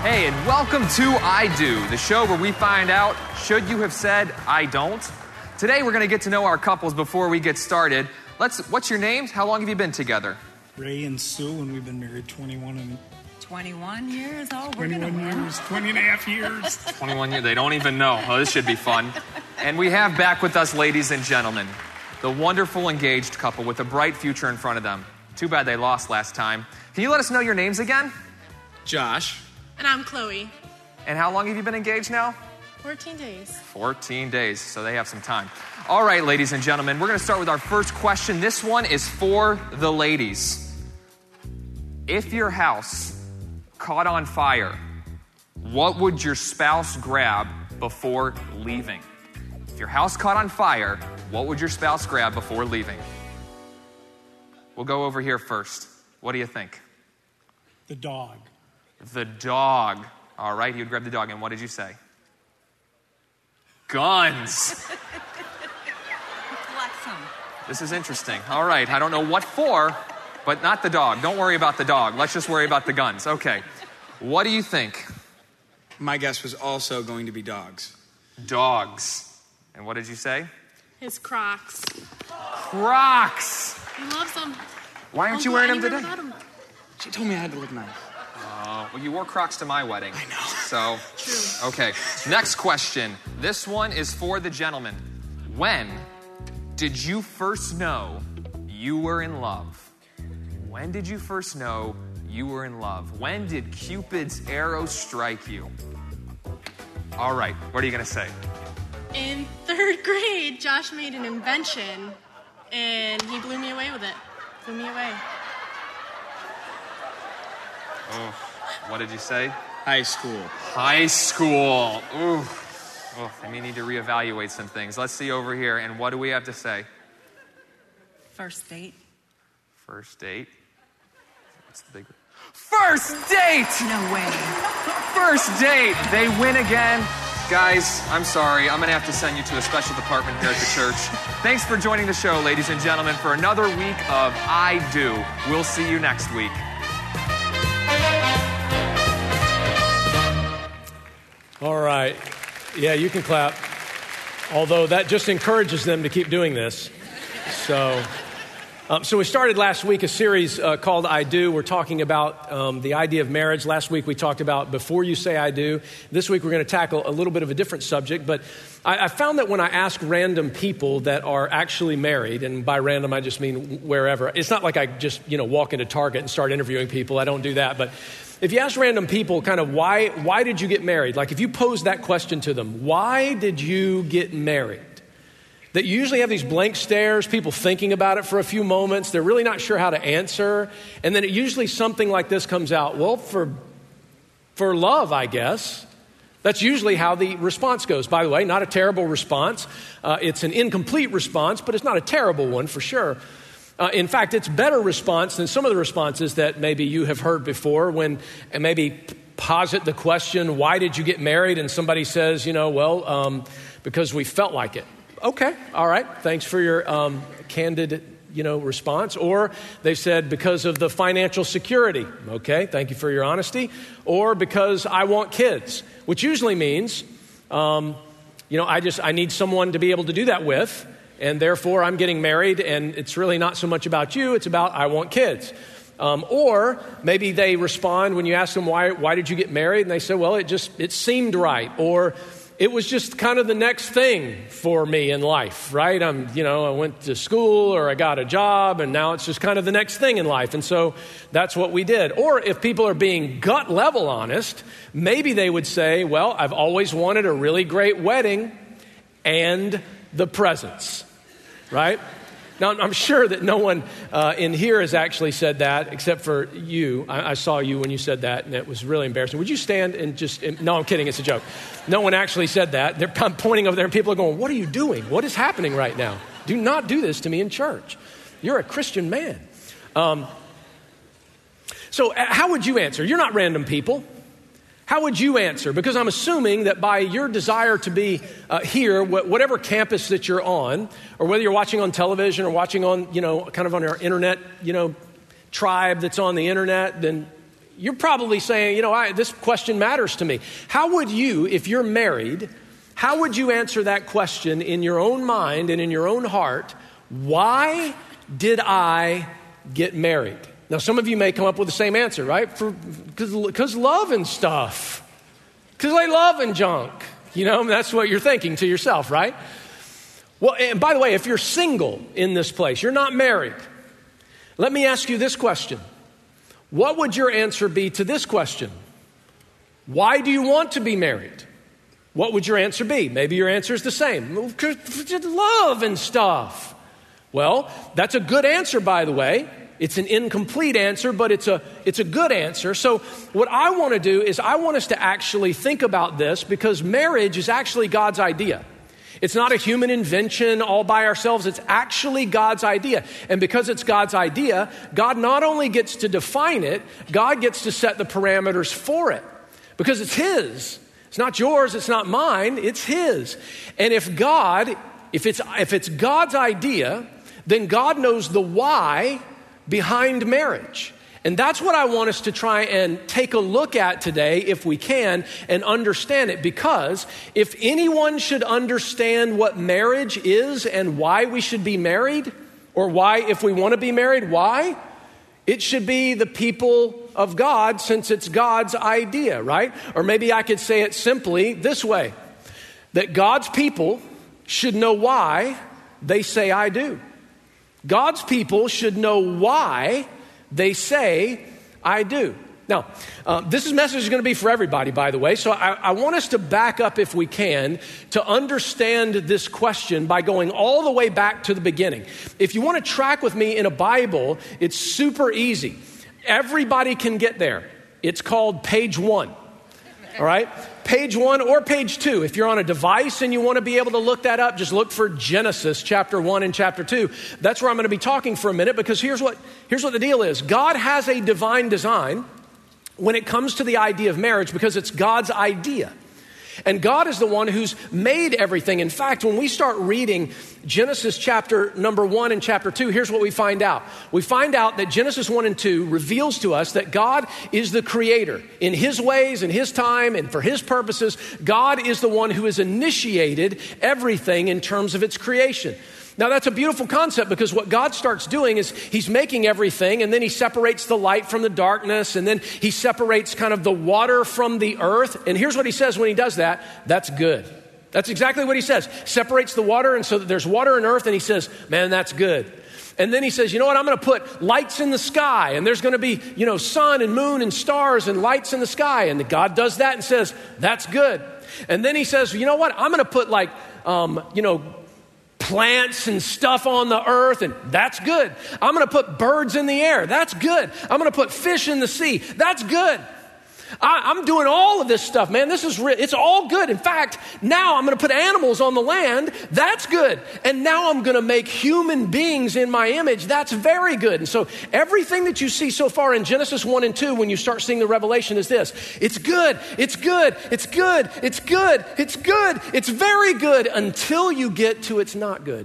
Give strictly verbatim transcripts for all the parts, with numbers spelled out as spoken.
Hey, and welcome to I Do, the show where we find out, should you have said I don't? Today we're going to get to know our couples before we get started. Let's. What's your names? How long have you been together? Ray and Sue, and we've been married twenty-one and twenty-one years. Oh, we're twenty-one gonna win. years, twenty and a half years. twenty-one years. They don't even know. Oh, this should be fun. And we have back with us, ladies and gentlemen, the wonderful engaged couple with a bright future in front of them. Too bad they lost last time. Can you let us know your names again? Josh. And I'm Chloe. And how long have you been engaged now? fourteen days. fourteen days, so they have some time. All right, ladies and gentlemen, we're going to start with our first question. This one is for the ladies. If your house caught on fire, what would your spouse grab before leaving? If your house caught on fire, what would your spouse grab before leaving? We'll go over here first. What do you think? The dog. The dog. All right, he would grab the dog. And what did you say? Guns. Collect some. This is interesting. All right, I don't know what for, but not the dog. Don't worry about the dog. Let's just worry about the guns. Okay. What do you think? My guess was also going to be dogs. Dogs. And what did you say? His Crocs. Crocs. He loves them. Why aren't I'm you wearing glad them he today? never got 'em. She told me I had to look nice. Uh, well, you wore Crocs to my wedding. I know. So, True. okay. Next question. This one is for the gentleman. When did you first know you were in love? When did you first know you were in love? When did Cupid's arrow strike you? All right. What are you going to say? In third grade, Josh made an invention, and he blew me away with it. Blew me away. Oh, what did you say? High school. High school. Ooh. Oh, I may need to reevaluate some things. Let's see over here. And what do we have to say? First date. First date. What's the big one? First date! No way. First date. They win again. Guys, I'm sorry. I'm going to have to send you to a special department here at the church. Thanks for joining the show, ladies and gentlemen, for another week of I Do. We'll see you next week. All right. Yeah, you can clap. Although that just encourages them to keep doing this. So, um, so we started last week a series uh, called I Do. We're talking about um, the idea of marriage. Last week we talked about before you say I do. This week we're going to tackle a little bit of a different subject. But I, I found that when I ask random people that are actually married, and by random I just mean wherever. It's not like I just, you know, walk into Target and start interviewing people. I don't do that. But if you ask random people kind of why why did you get married? Like if you pose that question to them, why did you get married? That you usually have these blank stares, people thinking about it for a few moments. They're really not sure how to answer. And then it usually something like this comes out. Well, for for love, I guess. That's usually how the response goes. By the way, not a terrible response. Uh, it's an incomplete response, but it's not a terrible one for sure. Uh, in fact, it's a better response than some of the responses that maybe you have heard before when and maybe posit the question, why did you get married? And somebody says, you know, well, um, because we felt like it. Okay, all right. Thanks for your um, candid, you know, response. Or they said because of the financial security. Okay, thank you for your honesty. Or because I want kids, which usually means, um, you know, I just I need someone to be able to do that with. And therefore, I'm getting married, and it's really not so much about you. It's about I want kids. Um, or maybe they respond when you ask them, why, why did you get married? And they say, well, it just, it seemed right. Or it was just kind of the next thing for me in life, right? I'm, you know, I went to school or I got a job, and now it's just kind of the next thing in life. And so that's what we did. Or if people are being gut level honest, maybe they would say, well, I've always wanted a really great wedding and the presents. Right? Now, I'm sure that no one uh, in here has actually said that, except for you. I, I saw you when you said that, and it was really embarrassing. Would you stand and just... And, no, I'm kidding. It's a joke. No one actually said that. They're, I'm pointing over there, and people are going, what are you doing? What is happening right now? Do not do this to me in church. You're a Christian man. Um, so uh, how would you answer? You're not random people. How would you answer? Because I'm assuming that by your desire to be uh, here, wh- whatever campus that you're on, or whether you're watching on television or watching on, you know, kind of on our internet, you know, tribe that's on the internet, then you're probably saying, you know, I, this question matters to me. How would you, if you're married, how would you answer that question in your own mind and in your own heart? Why did I get married? Now, some of you may come up with the same answer, right? For because love and stuff. Because I love and junk. You know, that's what you're thinking to yourself, right? Well, and by the way, if you're single in this place, you're not married, let me ask you this question. What would your answer be to this question? Why do you want to be married? What would your answer be? Maybe your answer is the same. Love and stuff. Well, that's a good answer, by the way. It's an incomplete answer, but it's a it's a good answer. So what I want to do is I want us to actually think about this, because marriage is actually God's idea. It's not a human invention all by ourselves. It's actually God's idea. And because it's God's idea, God not only gets to define it, God gets to set the parameters for it. Because it's His. It's not yours, it's not mine, it's His. And if God, if it's if it's God's idea, then God knows the why behind marriage. And that's what I want us to try and take a look at today, if we can, and understand it. Because if anyone should understand what marriage is and why we should be married, or why, if we want to be married, why? It should be the people of God, since it's God's idea, right? Or maybe I could say it simply this way, that God's people should know why they say I do. God's people should know why they say, I do. Now, uh, this message is going to be for everybody, by the way. So I, I want us to back up, if we can, to understand this question by going all the way back to the beginning. If you want to track with me in a Bible, it's super easy. Everybody can get there. It's called page one. All right? Page one or page two. If you're on a device and you want to be able to look that up, just look for Genesis chapter one and chapter two. That's where I'm going to be talking for a minute, because here's what, here's what the deal is. God has a divine design when it comes to the idea of marriage, because it's God's idea. And God is the one who's made everything. In fact, when we start reading Genesis chapter number one and chapter two, here's what we find out. We find out that Genesis one and two reveals to us that God is the creator. In His ways, in His time, and for His purposes, God is the one who has initiated everything in terms of its creation. Now, that's a beautiful concept, because what God starts doing is He's making everything, and then He separates the light from the darkness, and then He separates kind of the water from the earth. And here's what He says when He does that: that's good. That's exactly what He says. Separates the water, and so that there's water and earth, and He says, man, that's good. And then He says, you know what, I'm going to put lights in the sky, and there's going to be, you know, sun and moon and stars and lights in the sky. And God does that and says, that's good. And then He says, you know what, I'm going to put like, um, you know, plants and stuff on the earth, and that's good. I'm going to put birds in the air. That's good. I'm going to put fish in the sea. That's good. I, I'm doing all of this stuff, man. This is re- it's all good. In fact, now I'm going to put animals on the land. That's good. And now I'm going to make human beings in my image. That's very good. And so everything that you see so far in Genesis one and two, when you start seeing the revelation, is this: it's good, it's good, it's good, it's good, it's good, it's very good, until you get to it's not good.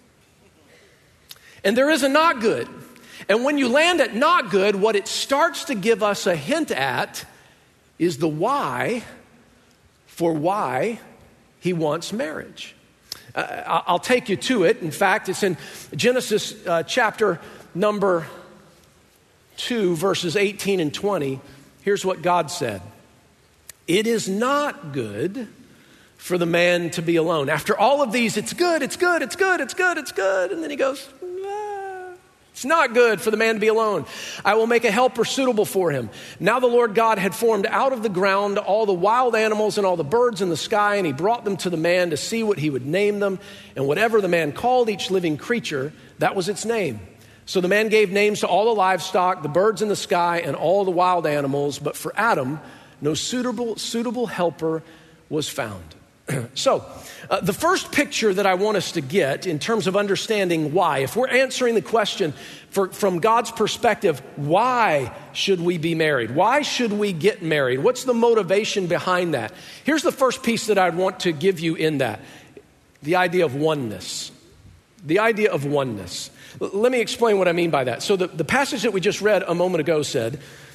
And there is a not good. And when you land at not good, what it starts to give us a hint at is the why for why He wants marriage. Uh, I'll take you to it. In fact, it's in Genesis uh, chapter number two, verses eighteen and twenty. Here's what God said: it is not good for the man to be alone. After all of these, it's good, it's good, it's good, it's good, it's good. And then He goes, it's not good for the man to be alone. I will make a helper suitable for him. Now the Lord God had formed out of the ground all the wild animals and all the birds in the sky, and He brought them to the man to see what he would name them. And whatever the man called each living creature, that was its name. So the man gave names to all the livestock, the birds in the sky, and all the wild animals. But for Adam, no suitable, suitable helper was found. So, uh, the first picture that I want us to get in terms of understanding why, if we're answering the question for, from God's perspective, why should we be married? Why should we get married? What's the motivation behind that? Here's the first piece that I'd want to give you in that: the idea of oneness. The idea of oneness. L- let me explain what I mean by that. So the, the passage that we just read a moment ago said,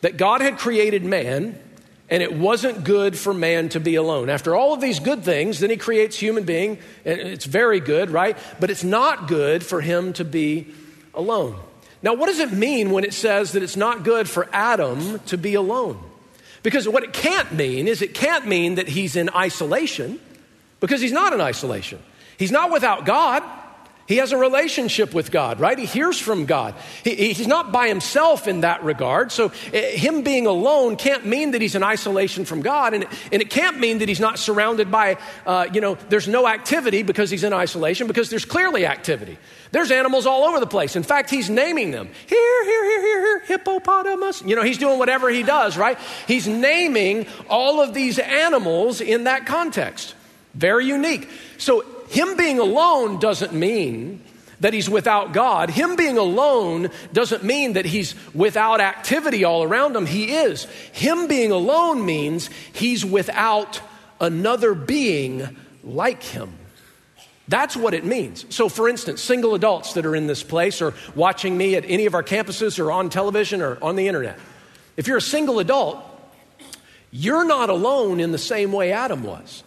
that God had created man, and it wasn't good for man to be alone. After all of these good things, then he creates human being, and it's very good, right? But it's not good for him to be alone. Now, what does it mean when it says that it's not good for Adam to be alone? Because what it can't mean is it can't mean that he's in isolation, because he's not in isolation. He's not without God. He has a relationship with God, right? He hears from God. He, he's not by himself in that regard. So uh, him being alone can't mean that he's in isolation from God. And, and it can't mean that he's not surrounded by, uh, you know, there's no activity because he's in isolation, because there's clearly activity. There's animals all over the place. In fact, he's naming them. Here, here, here, here, here, hippopotamus. You know, he's doing whatever he does, right? He's naming all of these animals in that context. Very unique. So him being alone doesn't mean that he's without God. Him being alone doesn't mean that he's without activity all around him. He is. Him being alone means he's without another being like him. That's what it means. So for instance, single adults that are in this place or watching me at any of our campuses or on television or on the internet, if you're a single adult, you're not alone in the same way Adam was.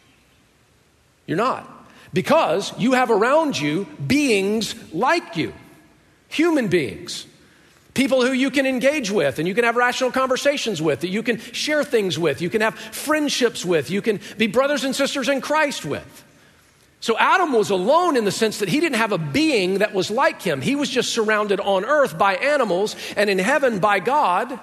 You're not. Because you have around you beings like you, human beings, people who you can engage with and you can have rational conversations with, that you can share things with, you can have friendships with, you can be brothers and sisters in Christ with. So Adam was alone in the sense that he didn't have a being that was like him. He was just surrounded on earth by animals and in heaven by God.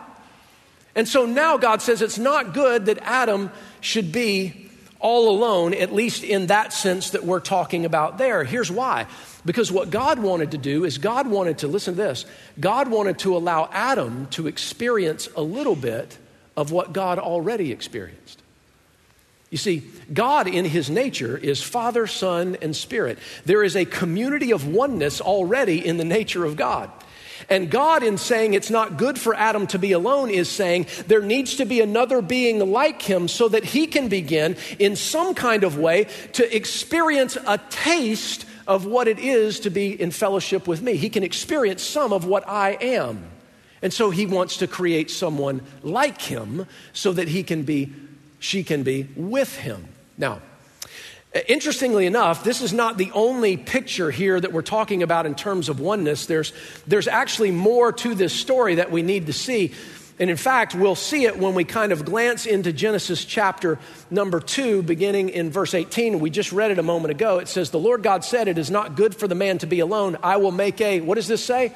And so now God says it's not good that Adam should be all alone, at least in that sense that we're talking about there. Here's why. Because what God wanted to do is God wanted to, listen to this, God wanted to allow Adam to experience a little bit of what God already experienced. You see, God in his nature is Father, Son, and Spirit. There is a community of oneness already in the nature of God. And God, in saying it's not good for Adam to be alone, is saying there needs to be another being like him so that he can begin in some kind of way to experience a taste of what it is to be in fellowship with me. He can experience some of what I am. And so he wants to create someone like him so that he can be, she can be with him. Now, interestingly enough, this is not the only picture here that we're talking about in terms of oneness. There's, there's actually more to this story that we need to see. And in fact, we'll see it when we kind of glance into Genesis chapter number two, beginning in verse eighteen. We just read it a moment ago. It says, the Lord God said, it is not good for the man to be alone. I will make a, what does this say?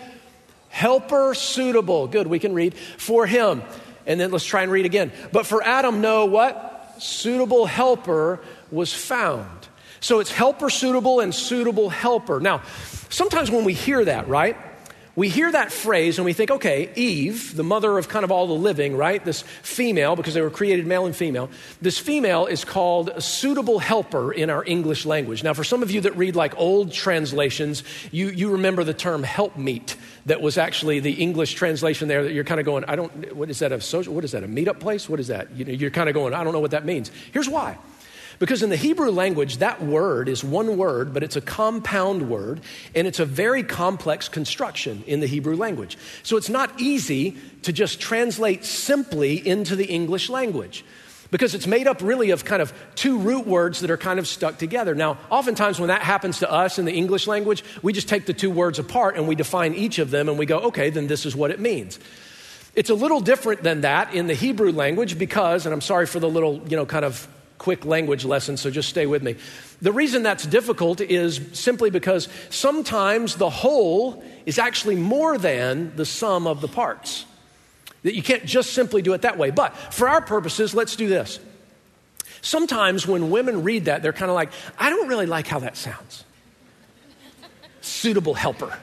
Helper suitable. Good, we can read. For him. And then let's try and read again. But for Adam, no, what? Suitable helper was found. So it's helper suitable and suitable helper. Now, sometimes when we hear that, right, we hear that phrase and we think, okay, Eve, the mother of kind of all the living, right, this female, because they were created male and female, this female is called a suitable helper in our English language. Now, for some of you that read like old translations, you, you remember the term helpmeet that was actually the English translation there that you're kind of going, I don't, what is that, a social, what is that, a meetup place? What is that? You know, you're kind of going, I don't know what that means. Here's why. Because in the Hebrew language, that word is one word, but it's a compound word, and it's a very complex construction in the Hebrew language. So it's not easy to just translate simply into the English language, because it's made up really of kind of two root words that are kind of stuck together. Now, oftentimes when that happens to us in the English language, we just take the two words apart and we define each of them and we go, okay, then this is what it means. It's a little different than that in the Hebrew language because, and I'm sorry for the little, you know, kind of quick language lesson, so just stay with me. The reason that's difficult is simply because sometimes the whole is actually more than the sum of the parts. That you can't just simply do it that way. But for our purposes, let's do this. Sometimes when women read that, they're kind of like, I don't really like how that sounds. Suitable helper.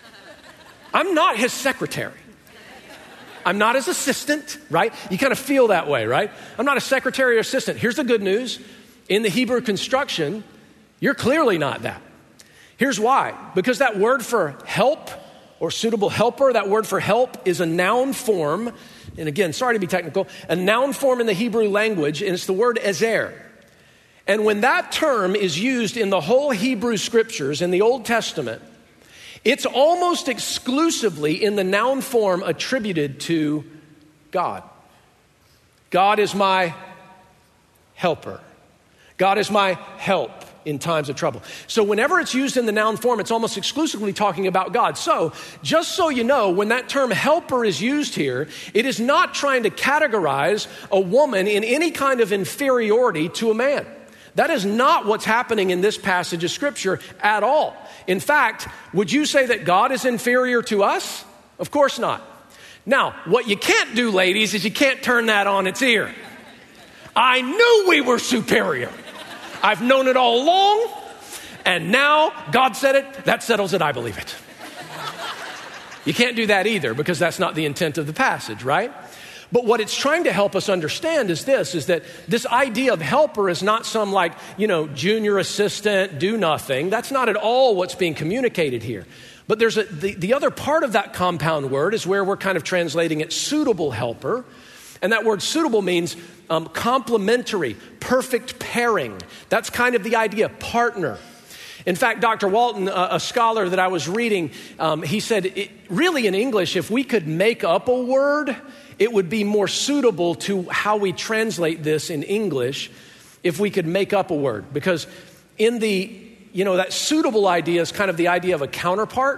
I'm not his secretary. I'm not his assistant, right? You kind of feel that way, right? I'm not a secretary or assistant. Here's the good news. In the Hebrew construction, you're clearly not that. Here's why. Because that word for help or suitable helper, that word for help is a noun form. And again, sorry to be technical, a noun form in the Hebrew language, and it's the word ezer. And when that term is used in the whole Hebrew scriptures in the Old Testament, it's almost exclusively in the noun form attributed to God. God is my helper. God is my help in times of trouble. So whenever it's used in the noun form, it's almost exclusively talking about God. So just so you know, when that term helper is used here, it is not trying to categorize a woman in any kind of inferiority to a man. That is not what's happening in this passage of Scripture at all. In fact, would you say that God is inferior to us? Of course not. Now, what you can't do, ladies, is you can't turn that on its ear. I knew we were superior. I've known it all along, and now God said it, that settles it, I believe it. You can't do that either, because that's not the intent of the passage, right? But what it's trying to help us understand is this, is that this idea of helper is not some like, you know, junior assistant, do nothing. That's not at all what's being communicated here. But there's a, the, the other part of that compound word is where we're kind of translating it suitable helper. And that word suitable means um, complementary, perfect pairing. That's kind of the idea, partner. In fact, Doctor Walton, a, a scholar that I was reading, um, he said, it, really in English, if we could make up a word, it would be more suitable to how we translate this in English if we could make up a word. Because in the, you know, that suitable idea is kind of the idea of a counterpart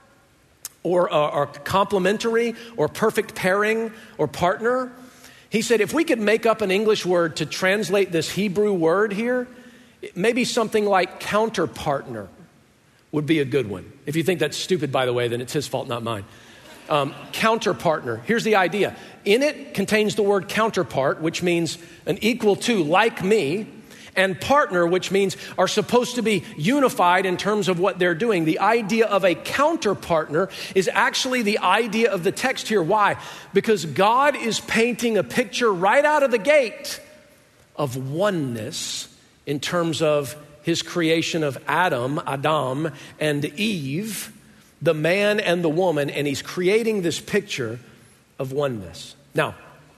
or, uh, or complementary or perfect pairing or partner. He said, if we could make up an English word to translate this Hebrew word here, maybe something like counterpartner would be a good one. If you think that's stupid, by the way, then it's his fault, not mine. Um, counterpartner. Here's the idea. In it contains the word counterpart, which means an equal to, like me, and partner, which means are supposed to be unified in terms of what they're doing. The idea of a counterpartner is actually the idea of the text here. Why? Because God is painting a picture right out of the gate of oneness in terms of his creation of Adam, Adam, and Eve, the man and the woman, and he's creating this picture of oneness. Now,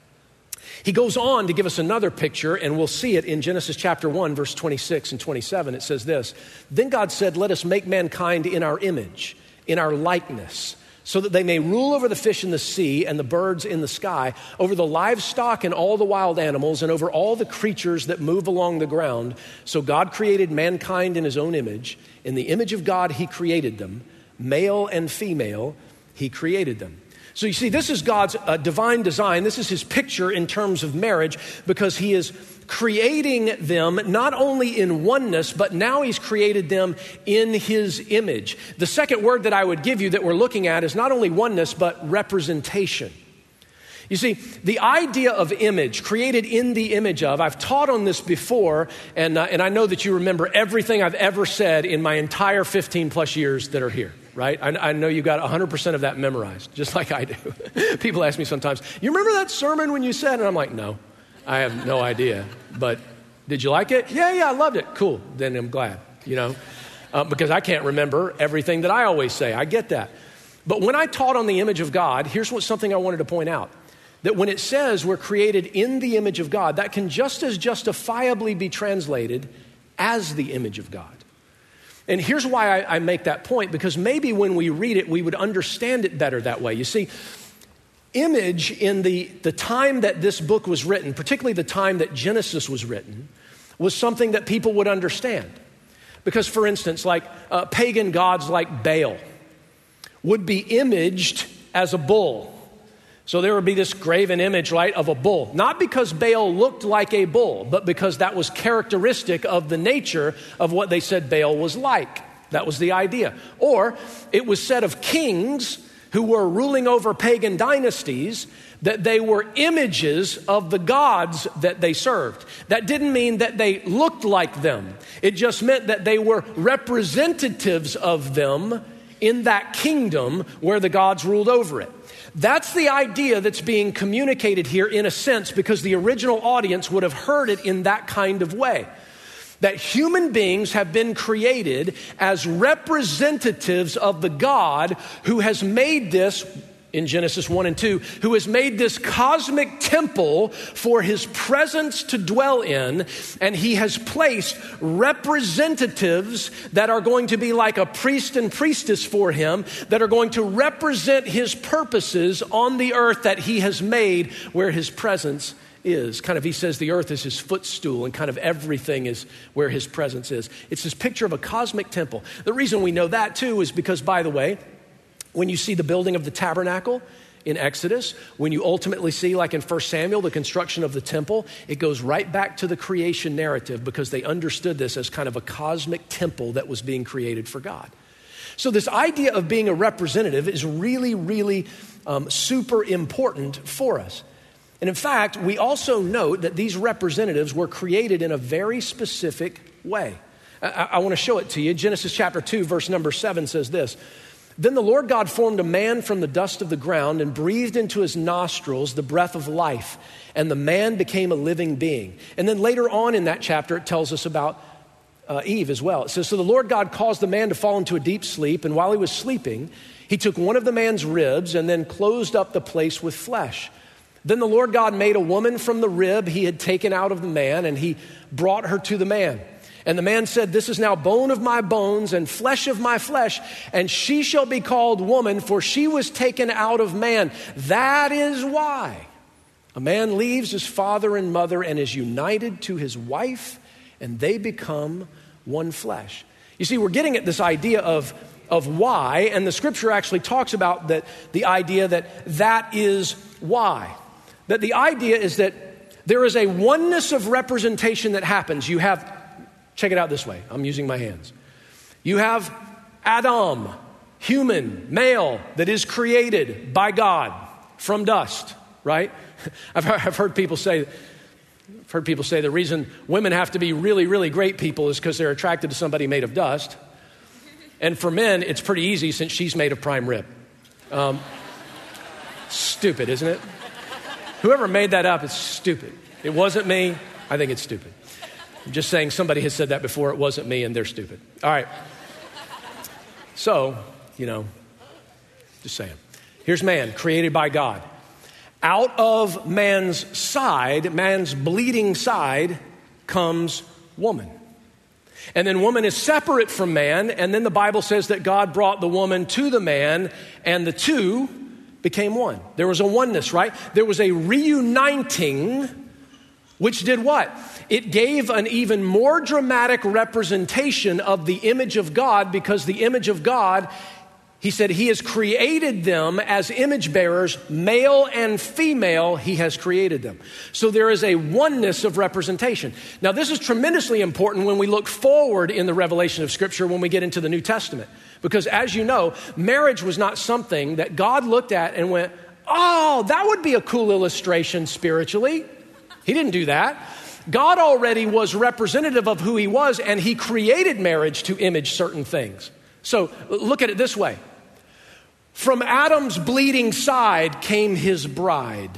he goes on to give us another picture, and we'll see it in Genesis chapter one, verse twenty-six and twenty-seven. It says this, "Then God said, let us make mankind in our image, in our likeness, so that they may rule over the fish in the sea and the birds in the sky, over the livestock and all the wild animals, and over all the creatures that move along the ground. So God created mankind in his own image. In the image of God, he created them. Male and female, he created them." So you see, this is God's uh, divine design. This is his picture in terms of marriage, because he is creating them not only in oneness, but now he's created them in his image. The second word that I would give you that we're looking at is not only oneness, but representation. You see, the idea of image, created in the image of, I've taught on this before, and, uh, and I know that you remember everything I've ever said in my entire fifteen plus years that are here, right? I, I know you got one hundred percent of that memorized, just like I do. People ask me sometimes, you remember that sermon when you said? And I'm like, no, I have no idea. But did you like it? Yeah, yeah, I loved it. Cool, then I'm glad, you know, uh, because I can't remember everything that I always say. I get that. But when I taught on the image of God, here's what something I wanted to point out. That when it says we're created in the image of God, that can just as justifiably be translated as the image of God. And here's why I, I make that point, because maybe when we read it, we would understand it better that way. You see, image in the, the time that this book was written, particularly the time that Genesis was written, was something that people would understand. Because, for instance, like uh, pagan gods like Baal would be imaged as a bull. So there would be this graven image, right, of a bull. Not because Baal looked like a bull, but because that was characteristic of the nature of what they said Baal was like. That was the idea. Or it was said of kings who were ruling over pagan dynasties that they were images of the gods that they served. That didn't mean that they looked like them. It just meant that they were representatives of them in that kingdom where the gods ruled over it. That's the idea that's being communicated here in a sense, because the original audience would have heard it in that kind of way. That human beings have been created as representatives of the God who has made this in Genesis one and two, who has made this cosmic temple for his presence to dwell in, and he has placed representatives that are going to be like a priest and priestess for him, that are going to represent his purposes on the earth that he has made where his presence is. Kind of, he says the earth is his footstool and kind of everything is where his presence is. It's this picture of a cosmic temple. The reason we know that too is because, by the way, when you see the building of the tabernacle in Exodus, when you ultimately see, like in First Samuel, the construction of the temple, it goes right back to the creation narrative because they understood this as kind of a cosmic temple that was being created for God. So this idea of being a representative is really, really um, super important for us. And in fact, we also note that these representatives were created in a very specific way. I, I want to show it to you. Genesis chapter two, verse number seven says this: "Then the Lord God formed a man from the dust of the ground and breathed into his nostrils the breath of life, and the man became a living being." And then later on in that chapter, it tells us about uh, Eve as well. It says, "So the Lord God caused the man to fall into a deep sleep, and while he was sleeping, he took one of the man's ribs and then closed up the place with flesh. Then the Lord God made a woman from the rib he had taken out of the man, and he brought her to the man. And the man said, 'This is now bone of my bones and flesh of my flesh, and she shall be called woman, for she was taken out of man. That is why a man leaves his father and mother and is united to his wife, and they become one flesh.'" You see, we're getting at this idea of, of why, and the scripture actually talks about that, the idea that that is why. That the idea is that there is a oneness of representation that happens. You have, check it out this way. I'm using my hands. You have Adam, human, male, that is created by God from dust, right? I've heard, I've heard people say, I've heard people say the reason women have to be really, really great people is because they're attracted to somebody made of dust. And for men, it's pretty easy since she's made of prime rib. Um, stupid, isn't it? Whoever made that up is stupid. It wasn't me. I think it's stupid. I'm just saying somebody has said that before. It wasn't me, and they're stupid. All right. So, you know, just saying. Here's man, created by God. Out of man's side, man's bleeding side, comes woman. And then woman is separate from man, and then the Bible says that God brought the woman to the man, and the two became one. There was a oneness, right? There was a reuniting, which did what? It gave an even more dramatic representation of the image of God, because the image of God, he said, he has created them as image bearers, male and female, he has created them. So there is a oneness of representation. Now, this is tremendously important when we look forward in the revelation of Scripture when we get into the New Testament. Because as you know, marriage was not something that God looked at and went, "Oh, that would be a cool illustration spiritually." He didn't do that. God already was representative of who he was, and he created marriage to image certain things. So look at it this way. From Adam's bleeding side came his bride.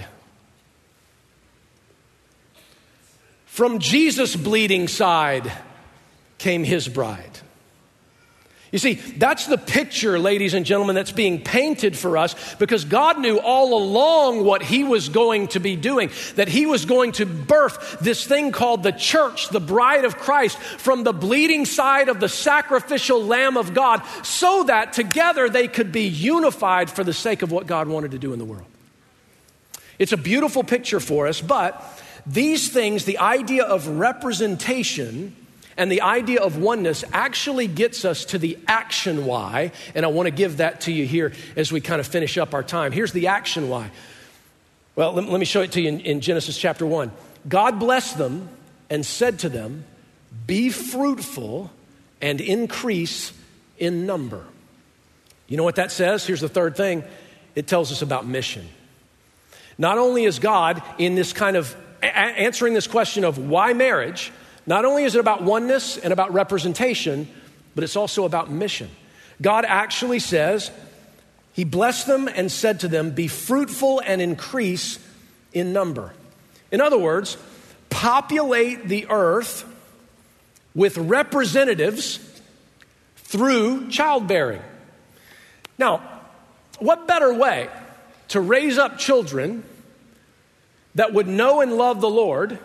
From Jesus' bleeding side came his bride. You see, that's the picture, ladies and gentlemen, that's being painted for us, because God knew all along what he was going to be doing, that he was going to birth this thing called the church, the bride of Christ, from the bleeding side of the sacrificial Lamb of God, so that together they could be unified for the sake of what God wanted to do in the world. It's a beautiful picture for us, but these things, the idea of representation and the idea of oneness, actually gets us to the action why, and I want to give that to you here as we kind of finish up our time. Here's the action why. Well, let, let me show it to you in, in Genesis chapter one. God blessed them and said to them, "Be fruitful and increase in number." You know what that says? Here's the third thing. It tells us about mission. Not only is God in this kind of a- answering this question of why marriage, not only is it about oneness and about representation, but it's also about mission. God actually says, he blessed them and said to them, "Be fruitful and increase in number." In other words, populate the earth with representatives through childbearing. Now, what better way to raise up children that would know and love the Lord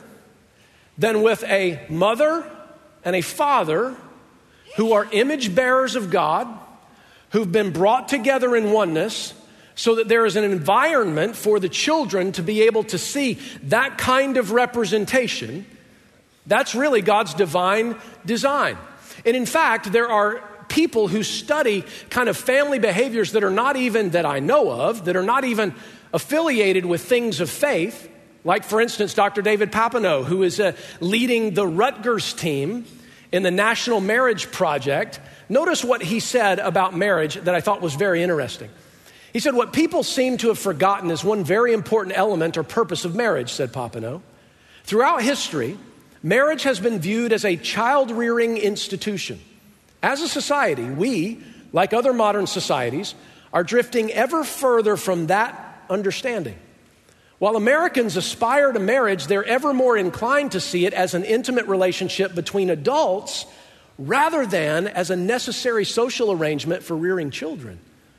than with a mother and a father who are image bearers of God, who've been brought together in oneness so that there is an environment for the children to be able to see that kind of representation. That's really God's divine design. And in fact, there are people who study kind of family behaviors that are not even, that I know of, that are not even affiliated with things of faith. Like, for instance, Doctor David Papineau, who is uh, leading the Rutgers team in the National Marriage Project. Notice what he said about marriage that I thought was very interesting. He said, what people seem to have forgotten is one very important element or purpose of marriage, said Papineau. Throughout history, marriage has been viewed as a child-rearing institution. As a society, we, like other modern societies, are drifting ever further from that understanding. While Americans aspire to marriage, they're ever more inclined to see it as an intimate relationship between adults rather than as a necessary social arrangement for rearing children.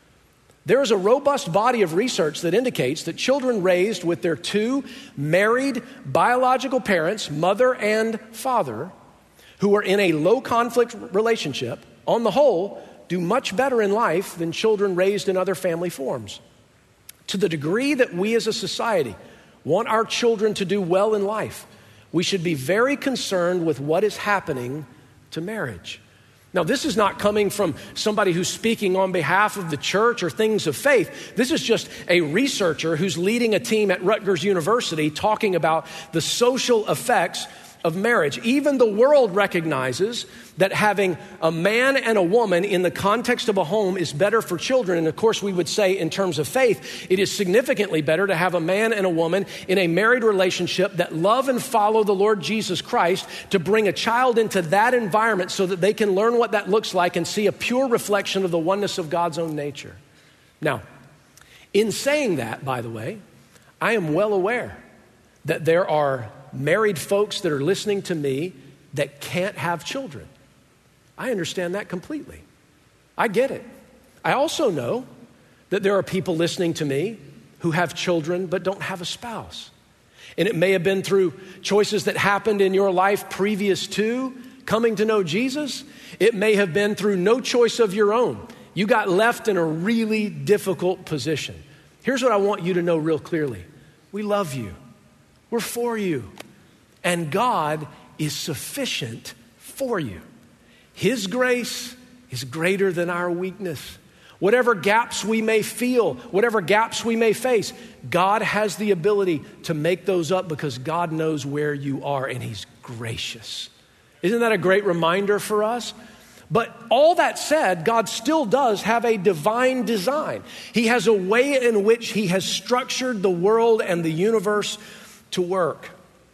There is a robust body of research that indicates that children raised with their two married biological parents, mother and father, who are in a low-conflict relationship, on the whole, do much better in life than children raised in other family forms. To the degree that we as a society want our children to do well in life, we should be very concerned with what is happening to marriage. Now, this is not coming from somebody who's speaking on behalf of the church or things of faith. This is just a researcher who's leading a team at Rutgers University talking about the social effects of marriage. Even the world recognizes that having a man and a woman in the context of a home is better for children. And of course, we would say in terms of faith, it is significantly better to have a man and a woman in a married relationship that love and follow the Lord Jesus Christ, to bring a child into that environment so that they can learn what that looks like and see a pure reflection of the oneness of God's own nature. Now, in saying that, by the way, I am well aware that there are married folks that are listening to me that can't have children. I understand that completely. I get it. I also know that there are people listening to me who have children but don't have a spouse. And it may have been through choices that happened in your life previous to coming to know Jesus. It may have been through no choice of your own. You got left in a really difficult position. Here's what I want you to know real clearly. We love you. We're for you. And God is sufficient for you. His grace is greater than our weakness. Whatever gaps we may feel, whatever gaps we may face, God has the ability to make those up because God knows where you are and He's gracious. Isn't that a great reminder for us? But all that said, God still does have a divine design. He has a way in which He has structured the world and the universe to work.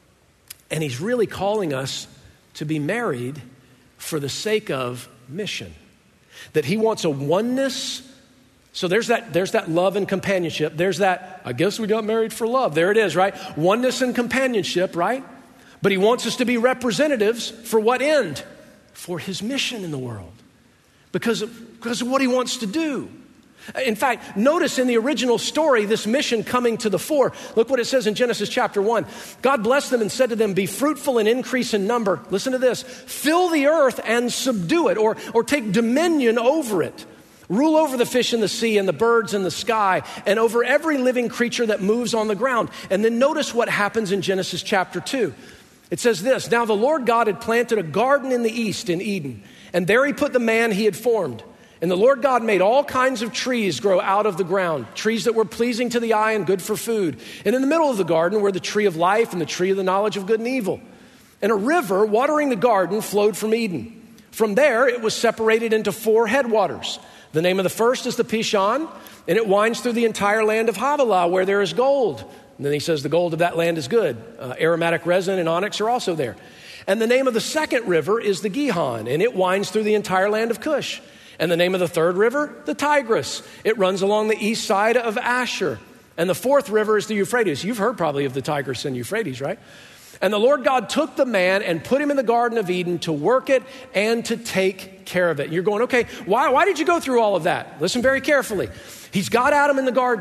And He's really calling us to be married for the sake of mission. That He wants a oneness. So there's that, there's that love and companionship. There's that, I guess we got married for love. There it is, right? Oneness and companionship, right? But He wants us to be representatives for what end? For His mission in the world. Because of, because of what He wants to do. In fact, notice in the original story, this mission coming to the fore. Look what it says in Genesis chapter one. God blessed them and said to them, be fruitful and increase in number. Listen to this. Fill the earth and subdue it, or, or take dominion over it. Rule over the fish in the sea and the birds in the sky and over every living creature that moves on the ground. And then notice what happens in Genesis chapter two. It says this, now the Lord God had planted a garden in the east in Eden, and there He put the man He had formed. And the Lord God made all kinds of trees grow out of the ground, trees that were pleasing to the eye and good for food. And in the middle of the garden were the tree of life and the tree of the knowledge of good and evil. And a river watering the garden flowed from Eden. From there, it was separated into four headwaters. The name of the first is the Pishon, and it winds through the entire land of Havilah, where there is gold. And then he says the gold of that land is good. Uh, aromatic resin and onyx are also there. And the name of the second river is the Gihon, and it winds through the entire land of Cush. And the name of the third river, the Tigris. It runs along the east side of Asher. And the fourth river is the Euphrates. You've heard probably of the Tigris and Euphrates, right? And the Lord God took the man and put him in the Garden of Eden to work it and to take care of it. And you're going, okay, why, why did you go through all of that? Listen very carefully. He's got Adam in the garden.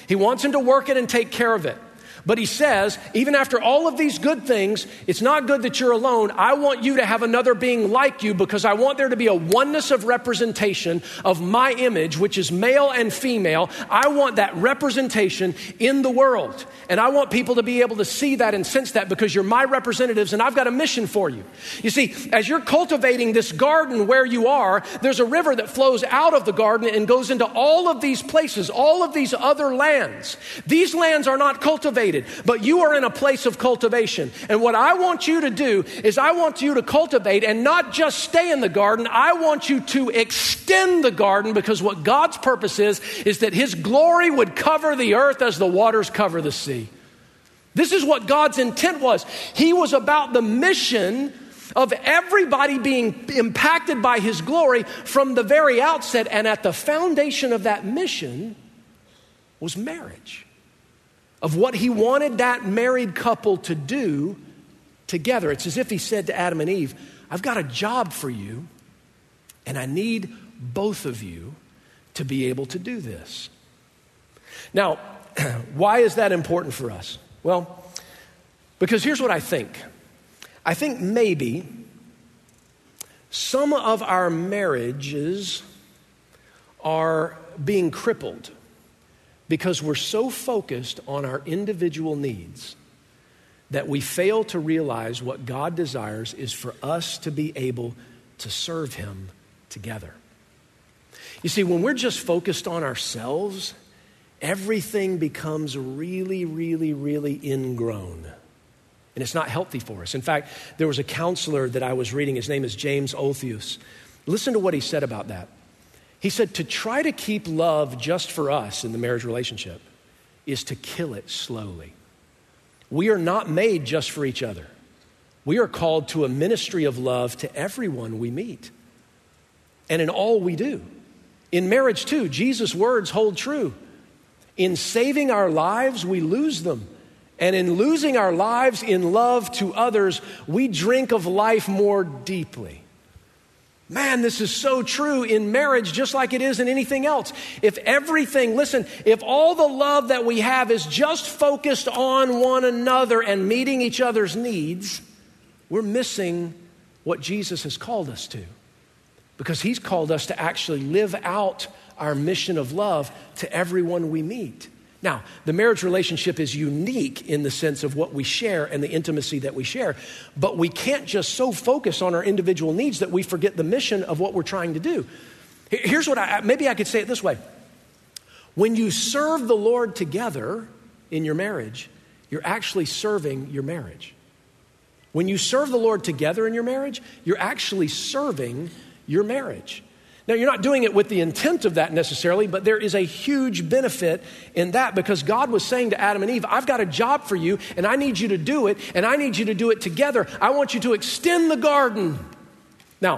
He wants him to work it and take care of it. But he says, even after all of these good things, it's not good that you're alone. I want you to have another being like you because I want there to be a oneness of representation of my image, which is male and female. I want that representation in the world. And I want people to be able to see that and sense that because you're my representatives and I've got a mission for you. You see, as you're cultivating this garden where you are, there's a river that flows out of the garden and goes into all of these places, all of these other lands. These lands are not cultivated. But you are in a place of cultivation. And what I want you to do is I want you to cultivate and not just stay in the garden. I want you to extend the garden because what God's purpose is, is that his glory would cover the earth as the waters cover the sea. This is what God's intent was. He was about the mission of everybody being impacted by his glory from the very outset. And at the foundation of that mission was marriage. Of what he wanted that married couple to do together. It's as if he said to Adam and Eve, I've got a job for you, and I need both of you to be able to do this. Now, why is that important for us? Well, because here's what I think. I think maybe some of our marriages are being crippled because we're so focused on our individual needs that we fail to realize what God desires is for us to be able to serve him together. You see, when we're just focused on ourselves, everything becomes really, really, really ingrown. And it's not healthy for us. In fact, there was a counselor that I was reading. His name is James Olthius. Listen to what he said about that. He said, to try to keep love just for us in the marriage relationship is to kill it slowly. We are not made just for each other. We are called to a ministry of love to everyone we meet and in all we do. In marriage too, Jesus' words hold true. In saving our lives, we lose them. And in losing our lives in love to others, we drink of life more deeply. Man, this is so true in marriage just like it is in anything else. If everything, listen, if all the love that we have is just focused on one another and meeting each other's needs, we're missing what Jesus has called us to. Because he's called us to actually live out our mission of love to everyone we meet. Now, the marriage relationship is unique in the sense of what we share and the intimacy that we share, but we can't just so focus on our individual needs that we forget the mission of what we're trying to do. Here's what I, maybe I could say it this way. When you serve the Lord together in your marriage, you're actually serving your marriage. When you serve the Lord together in your marriage, you're actually serving your marriage. Now, you're not doing it with the intent of that necessarily, but there is a huge benefit in that because God was saying to Adam and Eve, I've got a job for you and I need you to do it and I need you to do it together. I want you to extend the garden. Now,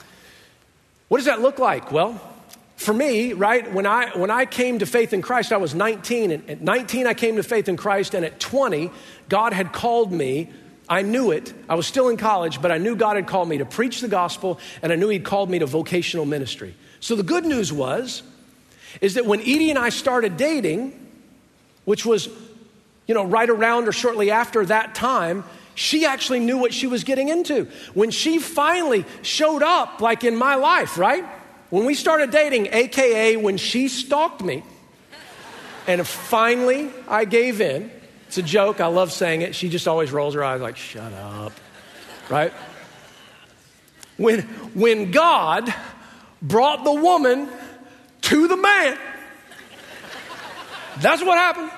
what does that look like? Well, for me, right, when I when I came to faith in Christ, I was nineteen. And at nineteen, I came to faith in Christ. And at twenty, God had called me. I knew it. I was still in college, but I knew God had called me to preach the gospel, and I knew he'd called me to vocational ministry. So the good news was, is that when Edie and I started dating, which was, you know, right around or shortly after that time, she actually knew what she was getting into. When she finally showed up, like in my life, right? When we started dating, A K A when she stalked me, and finally I gave in. It's a joke. I love saying it. She just always rolls her eyes like, shut up, right? When, when God brought the woman to the man, that's what happened.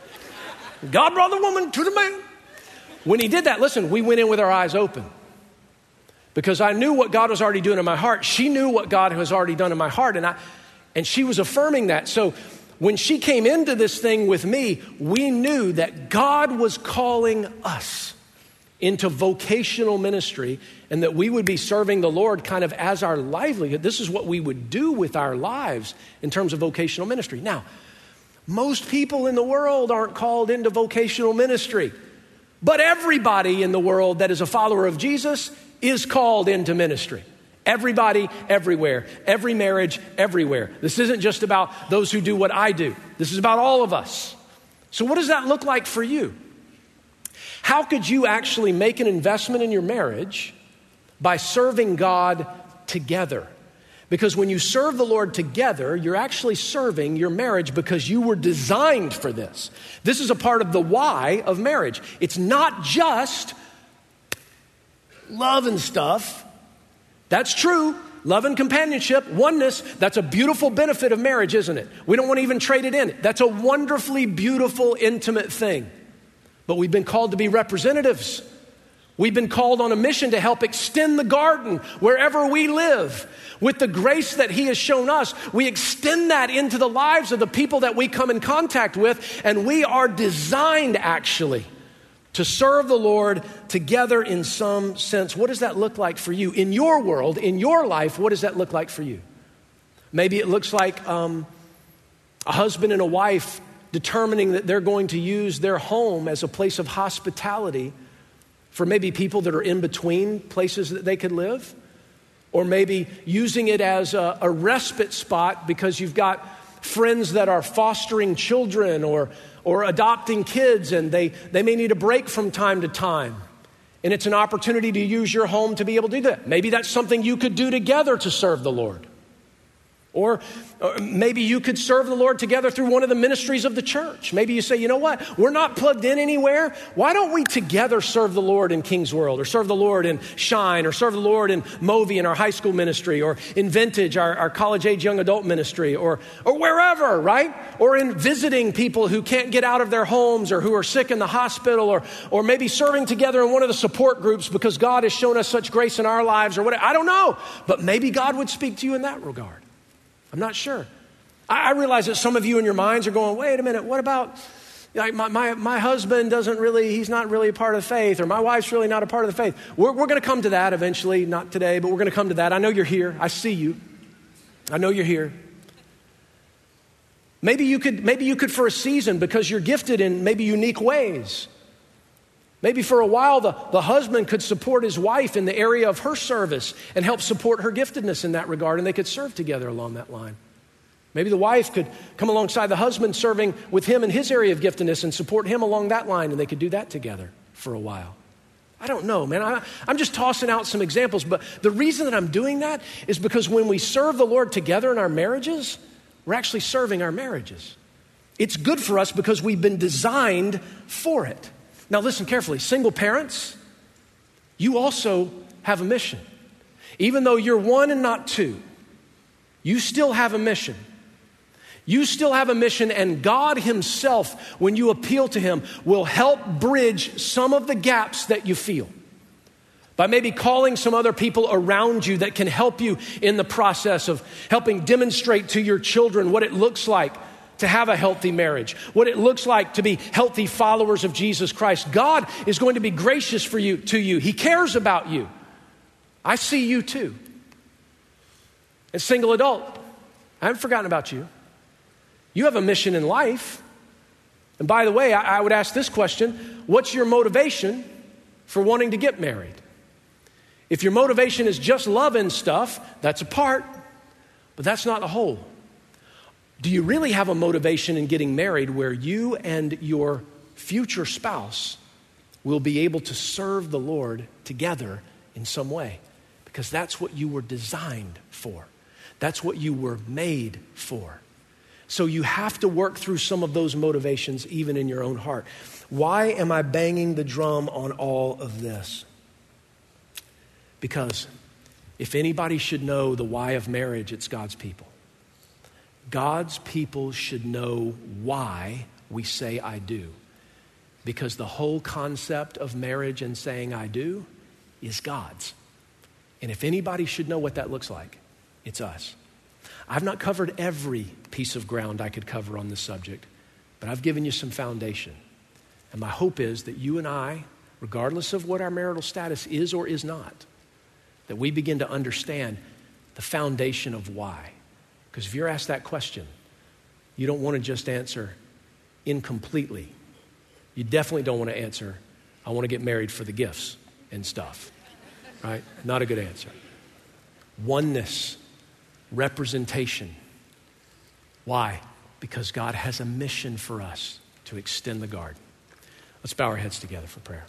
God brought the woman to the man. When he did that, listen, we went in with our eyes open because I knew what God was already doing in my heart. She knew what God has already done in my heart, and I, and she was affirming that. So when she came into this thing with me, we knew that God was calling us into vocational ministry and that we would be serving the Lord kind of as our livelihood. This is what we would do with our lives in terms of vocational ministry. Now, most people in the world aren't called into vocational ministry, but everybody in the world that is a follower of Jesus is called into ministry. Everybody, everywhere. Every marriage, everywhere. This isn't just about those who do what I do. This is about all of us. So what does that look like for you? How could you actually make an investment in your marriage by serving God together? Because when you serve the Lord together, you're actually serving your marriage because you were designed for this. This is a part of the why of marriage. It's not just love and stuff. That's true. Love and companionship, oneness, that's a beautiful benefit of marriage, isn't it? We don't want to even trade it in. That's a wonderfully beautiful, intimate thing. But we've been called to be representatives. We've been called on a mission to help extend the garden wherever we live. With the grace that He has shown us, we extend that into the lives of the people that we come in contact with, and we are designed actually to serve the Lord together in some sense. What does that look like for you? In your world, in your life, what does that look like for you? Maybe it looks like um, a husband and a wife determining that they're going to use their home as a place of hospitality for maybe people that are in between places that they could live. Or maybe using it as a, a respite spot because you've got friends that are fostering children or, or adopting kids, and they, they may need a break from time to time. And it's an opportunity to use your home to be able to do that. Maybe that's something you could do together to serve the Lord. Or, or maybe you could serve the Lord together through one of the ministries of the church. Maybe you say, you know what, we're not plugged in anywhere. Why don't we together serve the Lord in King's World, or serve the Lord in Shine, or serve the Lord in Movi in our high school ministry, or in Vintage, our, our college-age young adult ministry, or, or wherever, right? Or in visiting people who can't get out of their homes or who are sick in the hospital, or, or maybe serving together in one of the support groups because God has shown us such grace in our lives, or whatever. I don't know, but maybe God would speak to you in that regard. I'm not sure. I, I realize that some of you in your minds are going, wait a minute, what about, like my, my, my husband doesn't really, he's not really a part of the faith, or my wife's really not a part of the faith. We're, we're going to come to that eventually, not today, but we're going to come to that. I know you're here. I see you. I know you're here. Maybe you could, maybe you could for a season, because you're gifted in maybe unique ways. Maybe for a while, the, the husband could support his wife in the area of her service and help support her giftedness in that regard, and they could serve together along that line. Maybe the wife could come alongside the husband serving with him in his area of giftedness and support him along that line, and they could do that together for a while. I don't know, man. I, I'm just tossing out some examples, but the reason that I'm doing that is because when we serve the Lord together in our marriages, we're actually serving our marriages. It's good for us because we've been designed for it. Now listen carefully, single parents, you also have a mission. Even though you're one and not two, you still have a mission. You still have a mission, and God Himself, when you appeal to Him, will help bridge some of the gaps that you feel by maybe calling some other people around you that can help you in the process of helping demonstrate to your children what it looks like to have a healthy marriage, what it looks like to be healthy followers of Jesus Christ. God is going to be gracious for you, to you. He cares about you. I see you too. As single adult, I haven't forgotten about you. You have a mission in life. And by the way, I, I would ask this question: what's your motivation for wanting to get married? If your motivation is just love and stuff, that's a part, but that's not the whole. Do you really have a motivation in getting married where you and your future spouse will be able to serve the Lord together in some way? Because that's what you were designed for. That's what you were made for. So you have to work through some of those motivations even in your own heart. Why am I banging the drum on all of this? Because if anybody should know the why of marriage, it's God's people. God's people should know why we say I do. Because the whole concept of marriage and saying I do is God's. And if anybody should know what that looks like, it's us. I've not covered every piece of ground I could cover on this subject, but I've given you some foundation. And my hope is that you and I, regardless of what our marital status is or is not, that we begin to understand the foundation of why. Because if you're asked that question, you don't want to just answer incompletely. You definitely don't want to answer, I want to get married for the gifts and stuff, right? Not a good answer. oneness, representation. Why? Because God has a mission for us to extend the garden. Let's bow our heads together for prayer.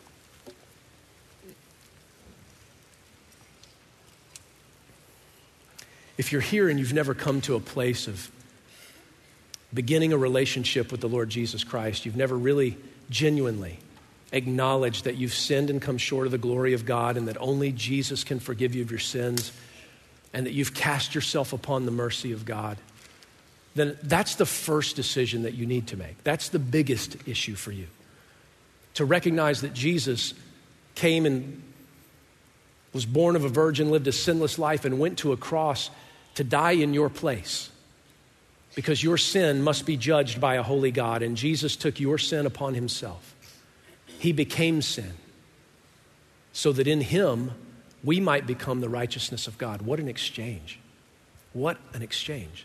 If you're here and you've never come to a place of beginning a relationship with the Lord Jesus Christ, you've never really genuinely acknowledged that you've sinned and come short of the glory of God and that only Jesus can forgive you of your sins and that you've cast yourself upon the mercy of God, then that's the first decision that you need to make. That's the biggest issue for you. To recognize that Jesus came and was born of a virgin, lived a sinless life, and went to a cross to die in your place because your sin must be judged by a holy God, and Jesus took your sin upon himself. He became sin so that in him we might become the righteousness of God. What an exchange. What an exchange.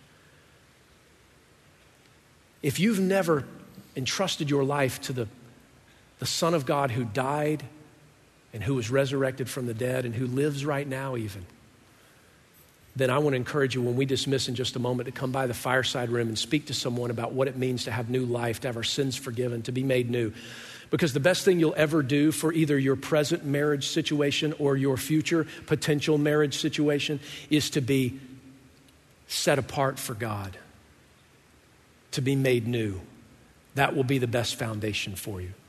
If you've never entrusted your life to the, the Son of God who died and who was resurrected from the dead and who lives right now even, then I want to encourage you when we dismiss in just a moment to come by the fireside room and speak to someone about what it means to have new life, to have our sins forgiven, to be made new. Because the best thing you'll ever do for either your present marriage situation or your future potential marriage situation is to be set apart for God, to be made new. That will be the best foundation for you.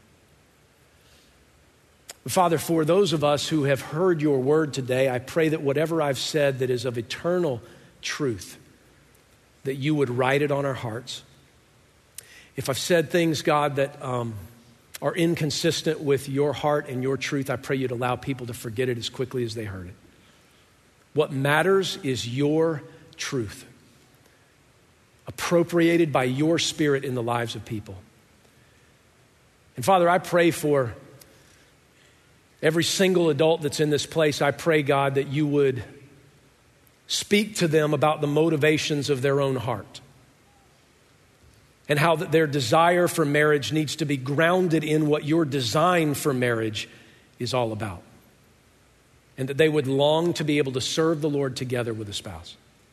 Father, for those of us who have heard your word today, I pray that whatever I've said that is of eternal truth, that you would write it on our hearts. If I've said things, God, that um, are inconsistent with your heart and your truth, I pray you'd allow people to forget it as quickly as they heard it. What matters is your truth, appropriated by your Spirit in the lives of people. And Father, I pray for every single adult that's in this place. I pray, God, that you would speak to them about the motivations of their own heart and how that their desire for marriage needs to be grounded in what your design for marriage is all about, and that they would long to be able to serve the Lord together with a spouse.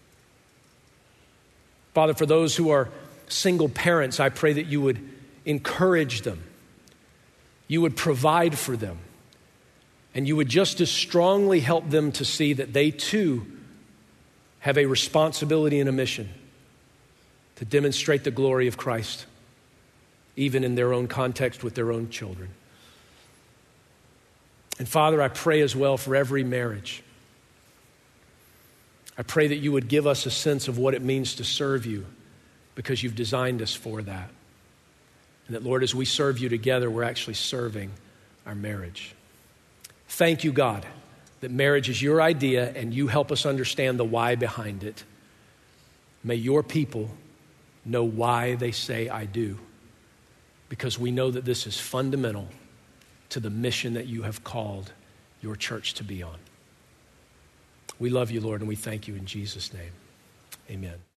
Father, for those who are single parents, I pray that you would encourage them, you would provide for them, and you would just as strongly help them to see that they too have a responsibility and a mission to demonstrate the glory of Christ, even in their own context with their own children. And Father, I pray as well for every marriage. I pray that you would give us a sense of what it means to serve you, because you've designed us for that. And that, Lord, as we serve you together, we're actually serving our marriage. Thank you, God, that marriage is your idea and you help us understand the why behind it. May your people know why they say I do, because we know that this is fundamental to the mission that you have called your church to be on. We love you, Lord, and we thank you in Jesus' name. Amen.